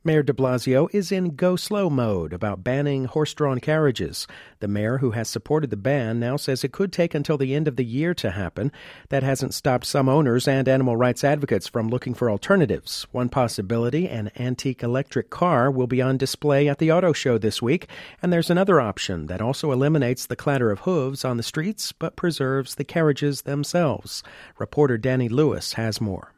Mayor de Blasio is in go-slow mode about banning horse-drawn carriages. The mayor, who has supported the ban, now says it could take until the end of the year to happen. That hasn't stopped some owners and animal rights advocates from looking for alternatives. One possibility, an antique electric car, will be on display at the auto show this week. And there's another option that also eliminates the clatter of hooves on the streets but preserves the carriages themselves. Reporter Danny Lewis has more.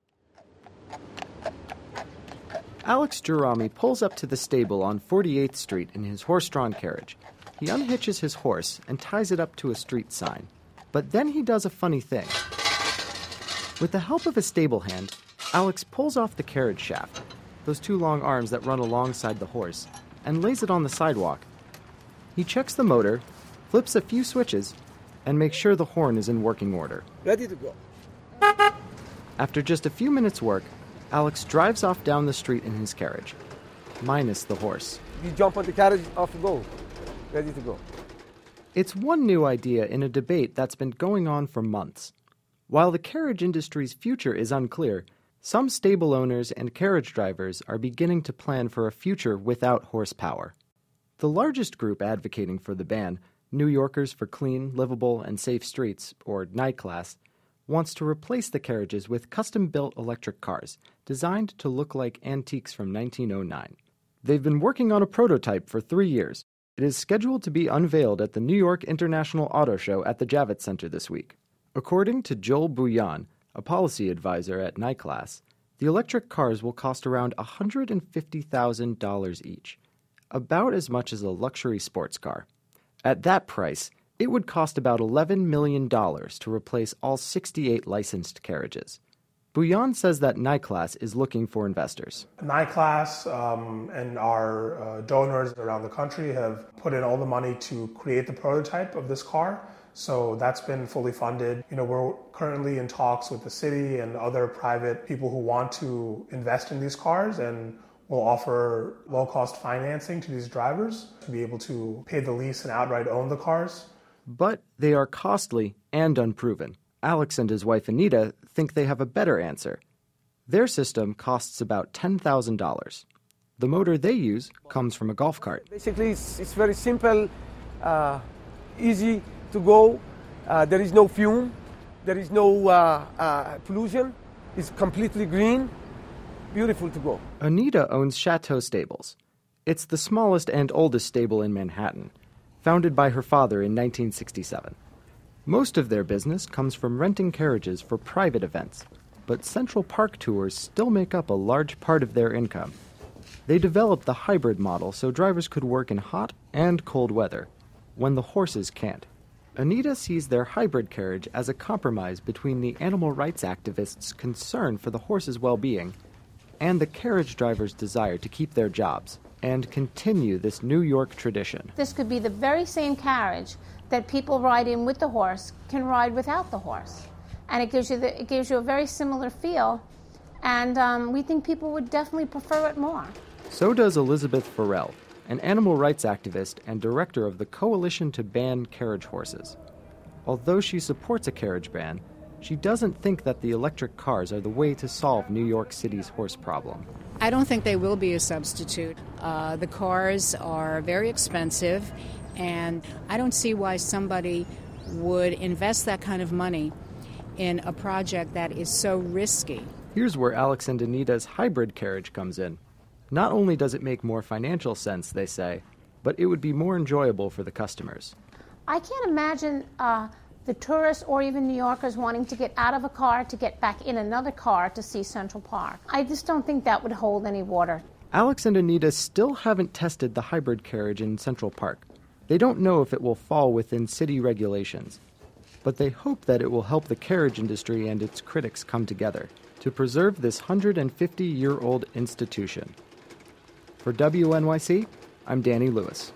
Alex Jurami pulls up to the stable on 48th Street in his horse-drawn carriage. He unhitches his horse and ties it up to a street sign. But then he does a funny thing. With the help of a stable hand, Alex pulls off the carriage shaft, those two long arms that run alongside the horse, and lays it on the sidewalk. He checks the motor, flips a few switches, and makes sure the horn is in working order. Ready to go. After just a few minutes' work, Alex drives off down the street in his carriage, minus the horse. You jump on the carriage, off you go. Ready to go. It's one new idea in a debate that's been going on for months. While the carriage industry's future is unclear, some stable owners and carriage drivers are beginning to plan for a future without horsepower. The largest group advocating for the ban, New Yorkers for Clean, Livable, and Safe Streets, or NYCLASS, wants to replace the carriages with custom-built electric cars designed to look like antiques from 1909. They've been working on a prototype for 3 years. It is scheduled to be unveiled at the New York International Auto Show at the Javits Center this week. According to Joel Bouillon, a policy advisor at NYCLASS, the electric cars will cost around $150,000 each, about as much as a luxury sports car. At that price, it would cost about $11 million to replace all 68 licensed carriages. Bouillon says that NYCLASS is looking for investors. NYCLASS and our donors around the country have put in all the money to create the prototype of this car. So that's been fully funded. We're currently in talks with the city and other private people who want to invest in these cars, and we'll offer low-cost financing to these drivers to be able to pay the lease and outright own the cars. But they are costly and unproven. Alex and his wife Anita think they have a better answer. Their system costs about $10,000. The motor they use comes from a golf cart. Basically, it's very simple, easy to go. There is no fume. There is no pollution. It's completely green. Beautiful to go. Anita owns Chateau Stables. It's the smallest and oldest stable in Manhattan, founded by her father in 1967. Most of their business comes from renting carriages for private events, but Central Park tours still make up a large part of their income. They developed the hybrid model so drivers could work in hot and cold weather, when the horses can't. Anita sees their hybrid carriage as a compromise between the animal rights activists' concern for the horses' well-being and the carriage drivers' desire to keep their jobs and continue this New York tradition. This could be the very same carriage that people ride in with the horse can ride without the horse. And it gives you a very similar feel, and we think people would definitely prefer it more. So does Elizabeth Farrell, an animal rights activist and director of the Coalition to Ban Carriage Horses. Although she supports a carriage ban, she doesn't think that the electric cars are the way to solve New York City's horse problem. I don't think they will be a substitute. The cars are very expensive, and I don't see why somebody would invest that kind of money in a project that is so risky. Here's where Alex and Anita's hybrid carriage comes in. Not only does it make more financial sense, they say, but it would be more enjoyable for the customers. I can't imagine the tourists or even New Yorkers wanting to get out of a car to get back in another car to see Central Park. I just don't think that would hold any water. Alex and Anita still haven't tested the hybrid carriage in Central Park. They don't know if it will fall within city regulations, but they hope that it will help the carriage industry and its critics come together to preserve this 150-year-old institution. For WNYC, I'm Danny Lewis.